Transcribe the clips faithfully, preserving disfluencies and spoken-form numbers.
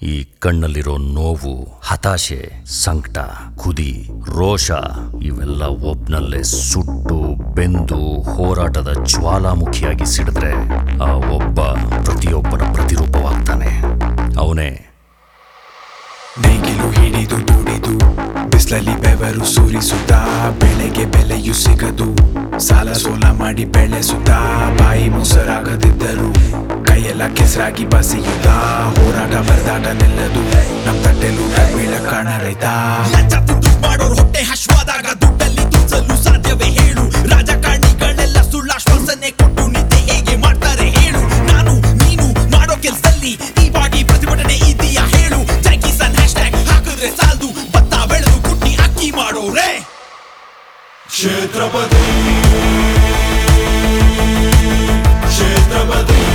ಈ ಕಣ್ಣಲ್ಲಿರೋ ನೋವು, ಹತಾಶೆ, ಸಂಕಟ, ಕುದಿ, ರೋಷ ಇವೆಲ್ಲ ಒಬ್ನಲ್ಲೇ ಸುಟ್ಟು ಬೆಂದು ಹೋರಾಟದ ಜ್ವಾಲಾಮುಖಿಯಾಗಿ ಸಿಡಿದ್ರೆ ಆ ಒಬ್ಬ ಪ್ರತಿಯೊಬ್ಬನ ಪ್ರತಿರೂಪವಾಗ್ತಾನೆ. ಅವನೇ ನೇಗಿಲು ಹಿಡಿದು ದುಡಿದು ಬಿಸ್ಲಲ್ಲಿ ಬೆವರು ಸುರಿಸುತ್ತಾ ಬೆಳೆಗೆ ಬೆಲೆಯು ಸಿಗದು, ಸಾಲ ಸೋಲ ಮಾಡಿ ಬೆಳೆಸುತ್ತಾ ಬಾಯಿ ಮೊಸರಾಗದಿದ್ದರು ಕೈಯೆಲ್ಲ ಕೆಸರಾಗಿ ಬಸಿಯುತ್ತಾ ಹೋರಾಟ ಬರದಾಟ ನಿಲ್ಲದು ನಮ್ ತಟ್ಟೆಲು ಬೀಳ ಕಾಣ ರೈತ. ಮಾಡೋರು ಹೊಟ್ಟೆ ಹಶ್ವಾದಾಗ ದುಡ್ಡಲ್ಲಿ ತುಸಲು ಸಾಧ್ಯವೇ ಹೇಳು? ರಾಜಕಾರಣಿಗಳೆಲ್ಲ ಸುಳ್ಳಾಶ್ವಾಸನೆ ಕೊಟ್ಟು ನಿದ್ದೆ ಹೇಗೆ ಮಾಡ್ತಾರೆ ಹೇಳು? ನಾನು ನೀನು ಮಾಡೋ ಕೆಲ್ಸದಲ್ಲಿ ಈ ಬಾಡಿ ಪ್ರತಿಭಟನೆ ಇದೆಯಾ ಹೇಳು? ಜೈ ಕಿಸಾನ್ ಹ್ಯಾಶ್ ಟ್ಯಾಗ್ ಹಾಕಿದ್ರೆ ಸಾಲ್ದು, ಭತ್ತ ಬೆಳೆದು ಕುಟ್ಟಿ ಅಕ್ಕಿ ಮಾಡೋರೆ. ಕ್ಷೇತ್ರಪತಿ ಕ್ಷೇತ್ರಪತಿ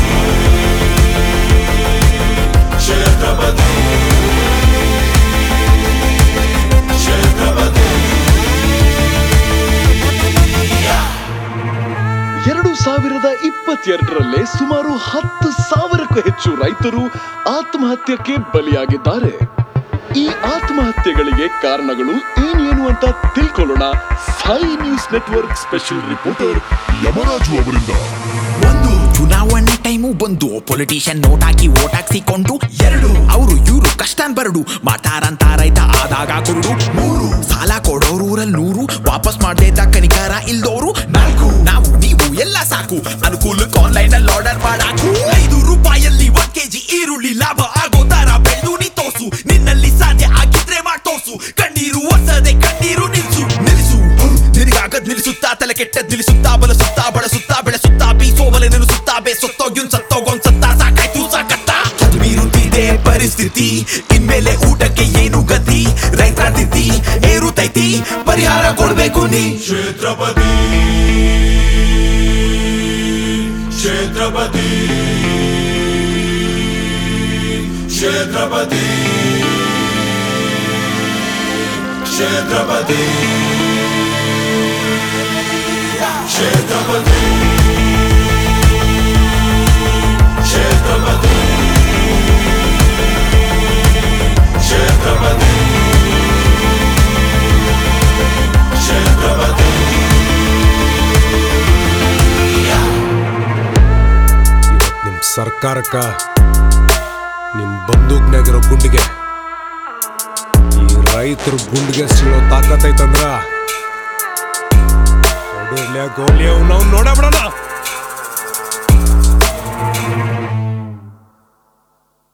ಕ್ಷೇತ್ರಪತಿ ಕ್ಷೇತ್ರಪತಿ. ಎರಡು ಸಾವಿರದ ಇಪ್ಪತ್ತೆರಡರಲ್ಲೇ ಸುಮಾರು ಹತ್ತು ಸಾವಿರಕ್ಕೂ ಹೆಚ್ಚು ರೈತರು ಆತ್ಮಹತ್ಯಕ್ಕೆ ಬಲಿಯಾಗಿದ್ದಾರೆ. ಈ ಆತ್ಮಹತ್ಯೆಗಳಿಗೆ ಕಾರಣಗಳು ಏನೇನು ಅಂತ ತಿಳ್ಕೊಳ್ಳೋಣ Sai news network special reporter Yamaraju ಅವರಿಂದ. ಒಂದು, ಚುನಾವಣೆ ಟೈಮು ಬಂದು ಪೊಲಿಟಿಷಿಯನ್ ನೋಟ್ ಹಾಕಿ ಓಟ್ ಹಾಕ್ಸಿಕೊಂಡು. ಎರಡು, ಅವರು ಇವರು ಕಷ್ಟನ್ ಬರಡು ಮಾಡ್ತಾರಂತ ರೈತ ಆದಾಗ ಕುರುಡು. ಮೂರು, ಸಾಲ ಕೊಡೋರೂರಲ್ಲಿ ನೂರು ವಾಪಸ್ ಮಾಡ್ದೇತ ಕನಿಕರ ಇಲ್ದೋರು. ನಾಲ್ಕು, ನಾವು ನೀವು ಎಲ್ಲ ಸಾಕು ಅನುಕೂಲಕ್ಕೆ ಆನ್ಲೈನ್ ಅಲ್ಲಿ ಆರ್ಡರ್ ಮಾಡಾಕು. ಐದು ರೂಪಾಯಲ್ಲಿ ಒಂದ್ ಕೆಜಿ ಈರುಳ್ಳಿ ಲಾಭ ಆಗೋ ತರ ಬೆಳೆದು ನೀ ತೋರ್ಸು, ನಿನ್ನಲ್ಲಿ ಸಾಧ್ಯ ಆಗಿದ್ರೆ ಮಾಡ್ತೋರ್ಸು. ಕಣ್ಣೀರು ಒರ್ಸದೆ ಕಣ್ಣೀರು ನಿಲ್ಸು ನಿಲ್ಸು ನಿನಗಾಗದ್ ನಿಲ್ಲಿಸುತ್ತಾ ತಲೆ ಕೆಟ್ಟದ್ ನಿಲ್ಲಿಸುತ್ತಾ ಬಲಸುತ್ತಾ ಬಳಸುತ್ತಾ ಬೆಳೆಸುತ್ತಾ ಬೀಸೋ ಬಲೆ ನಿಲ್ಲಿಸುತ್ತಾ ಬೇಸೊತ್ತೋಗ್ಯುನ್ ಸತ್ತೋಗೊಂದ್ ಸತ್ತ ಸಾಕಾಯ್ತು ಸಾಕತ್ತ. ಮೀರುತ್ತಿದೆ ಪರಿಸ್ಥಿತಿ ಇನ್ಮೇಲೆ ಊಟಕ್ಕೆ ಏನು ಗತಿ? ರೈತರ ತಿಥಿ ಏರುತ್ತೈತಿ ಪರಿಹಾರ ಕೊಡ್ಬೇಕು ನೀ. ಕ್ಷೇತ್ರಪತಿ ಕ್ಷೇತ್ರಪತಿ ಕ್ಷೇತ್ರಪತಿ ಕ್ಷೇತ್ರಪತಿ ಕ್ಷೇತ್ರಪತಿ ಕ್ಷೇತ್ರಪತಿ ಕ್ಷೇತ್ರಪತಿ ಕ್ಷೇತ್ರಪತಿ. ಇವತ್ತು ನಿಮ್ ಸರ್ಕಾರಕ್ಕ ನಿಮ್ ಬಂದೂಕ್ನಾಗಿರೋ ಗುಂಡಿಗೆ ಈ ರೈತರು ಗುಂಡಿಗೆ ಸಿಳೋ ತಾಕತ್ತೈತಂದ್ರ ಗೋಲಿ ನಾವು ನೋಡಬಿಡೋಣ.